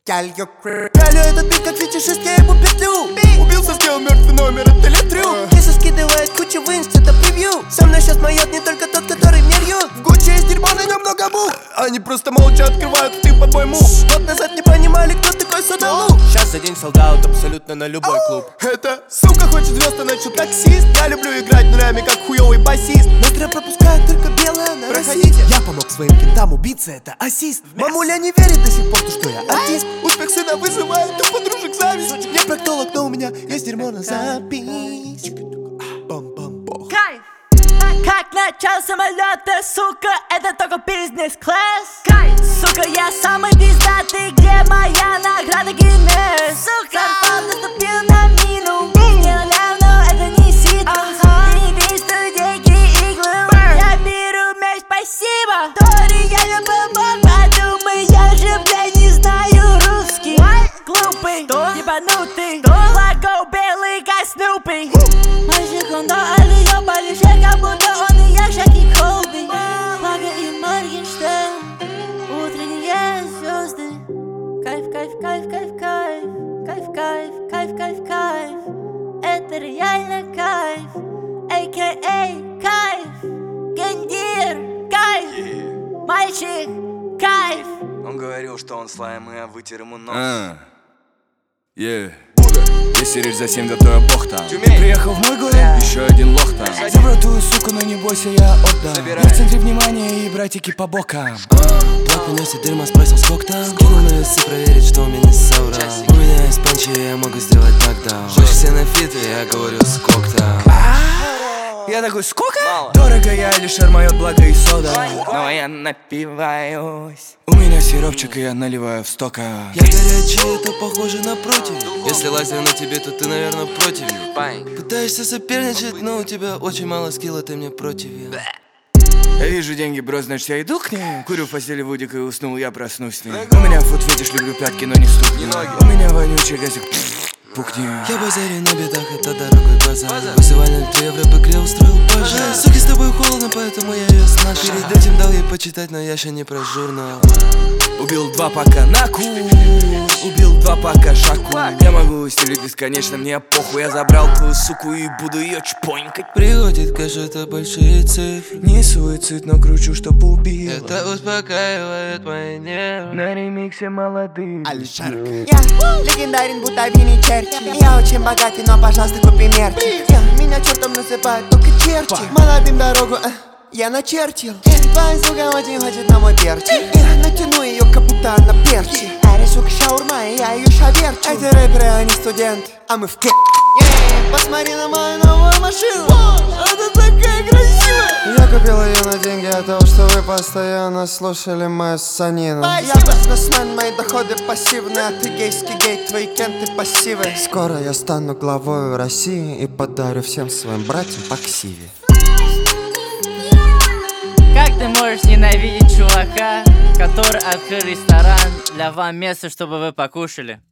Пялю этот бит как фетишист, я ему петлю. Убился, сделал мертвый номер, это летрю. Киса скидывает кучу в инст, это превью. Со мной сейчас моет не только тот, который мне льет. В Гуччи есть дерьмо, на нем много букв. Они просто молча открывают ты под мой мув. Год назад не понимали, кто такой Судалу. Сейчас за день солдаут абсолютно на любой клуб. Эта сука хочет звезд, она чё таксист. Я люблю играть нулями, как хуёвый басист. Но трэп пропускает только белая, она проходите. Я помог своим кентам убиться, это ассист. Мамуля не верит до сих пор, что я артист. Успех сына вызывает у подружек зависть. Не проктолог, но у меня есть дерьмо на запись. Кайф! Как начал самолёты, сука, это только бизнес-класс. Кайф! Сука, я самый пиздатый, где моя награда Гиннес? Сука, сарпан наступил на мину. Сделал, но это не ситус. Ты не видишь, что деньги иглы. Я беру мяч, спасибо. Тори, я любил бог, подумай, я же, блядь, не знаю русский. Глупый, ебанутый, флаго белый, как Снупи. Мальчик, он дали, ёбали, как будто он и я, Шаки Колби. Флага и Моргенштерн, утренние звезды. Кайф, кайф, кайф, кайф, кайф, кайф, кайф, кайф, кайф, кайф. Это реально кайф, а.к.а. кайф. Гендир, кайф, мальчик, кайф. Он говорил, что он слайм, и я вытер ему нос. Если речь за 7, да то я бог там. Ты приехал в мой город, еще один лох там. Забрал твою суку, но не бойся, я отдам. Я в центре внимания и братики по бокам. Блок приносит дерьмо, спросил сколько там. Кинул на весы проверить, что у меня соврал. У меня есть панчи, я могу сделать нокдаун. Хочешь все на фиты, я говорю сколько там. Я такой, сколько? Мало. Дорого, я лишь моет благо и сода. Но я напиваюсь. У меня сиропчик, и я наливаю в стока. Я горячий, это похоже на против. Если лазер на тебе, то ты, наверное, против. Пытаешься соперничать, но у тебя очень мало скилла, ты мне против. Я вижу деньги, бро, значит я иду к ней. Курю в постели Вудик и уснул, я проснусь с ней. У меня фут фетиш, люблю пятки, но не ступни. У меня вонючий газик, пукни. Я базарю на бедах, это дорогой базар. Вызывай 0,3 евро, по икре устроил пожар. Суки, с тобой холодно, поэтому я ее снашу. Перед этим дал ей почитать, но я еще не про журнал. Убил 2 пака Наку, убил 2 пака Шаку. Я могу стелить бесконечно, мне похуй. Я забрал твою суку и буду ее чпонькать. Приходит кэш, это большие цифры. Не суицид, но кручу, чтоб убил. Это успокаивает мои нервы. На ремиксе молодых. Я легендарен, будто Винни Черчилль. Я очень богатый, но, пожалуйста, купи мерчи. Меня чертом называют только черти. Молодым дорогу я начертил. Твоя сука очень хочет на мой перчик. Я натяну ее, как будто она перчи. Ари, сука, шаурма, и я ее шаверчу. Эти рэперы, они студенты, а мы в к. Посмотри на мою новую машину. Она такая красивая. Я купил ее на деньги от того, что вы постоянно слушали мою ссанину. Я бизнесмен, мои доходы пассивные. А ты гейский гей, твои кенты пассивы. Скоро я стану главой России и подарю всем своим братьям по ксиве. Как ты можешь ненавидеть чувака, который открыл ресторан для вам место, чтобы вы покушали?